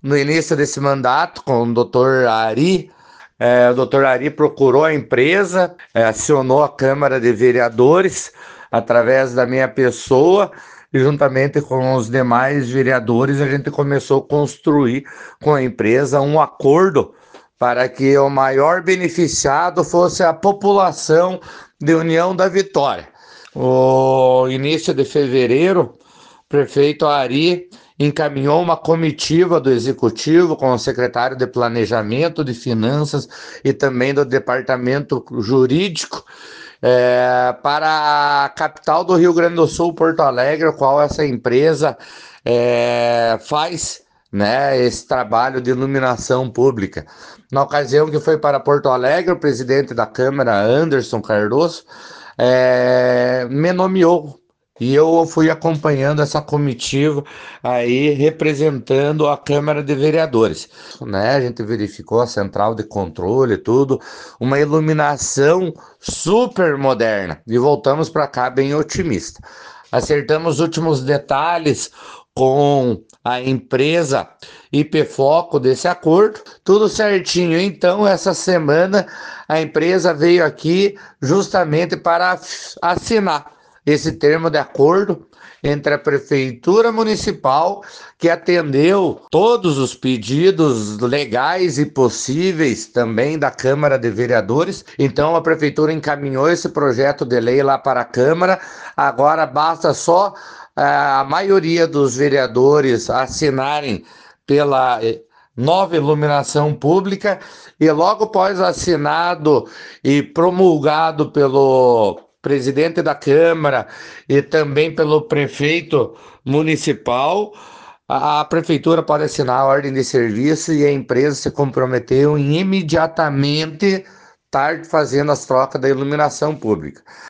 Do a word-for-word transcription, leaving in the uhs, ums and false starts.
no início desse mandato com o doutor Ari. É, o doutor Ari procurou a empresa, é, acionou a Câmara de Vereadores através da minha pessoa e juntamente com os demais vereadores a gente começou a construir com a empresa um acordo para que o maior beneficiado fosse a população de União da Vitória. O início de fevereiro, o prefeito Ari encaminhou uma comitiva do executivo com o secretário de Planejamento, de Finanças e também do departamento jurídico é, para a capital do Rio Grande do Sul, Porto Alegre, a qual essa empresa é, faz, né, esse trabalho de iluminação pública. Na ocasião que foi para Porto Alegre, o presidente da Câmara, Anderson Cardoso, é, me nomeou e eu fui acompanhando essa comitiva aí, representando a Câmara de Vereadores, né? A gente verificou a central de controle, tudo, uma iluminação super moderna e voltamos para cá bem otimista. Acertamos os últimos detalhes com a empresa I P Foco desse acordo, tudo certinho. Então, essa semana a empresa veio aqui justamente para assinar esse termo de acordo entre a Prefeitura Municipal, que atendeu todos os pedidos legais e possíveis também da Câmara de Vereadores. Então a Prefeitura encaminhou esse projeto de lei lá para a Câmara, agora basta só a maioria dos vereadores assinarem pela nova iluminação pública e logo após assinado e promulgado pelo presidente da Câmara e também pelo prefeito municipal, a prefeitura pode assinar a ordem de serviço e a empresa se comprometeu em imediatamente estar fazendo as trocas da iluminação pública.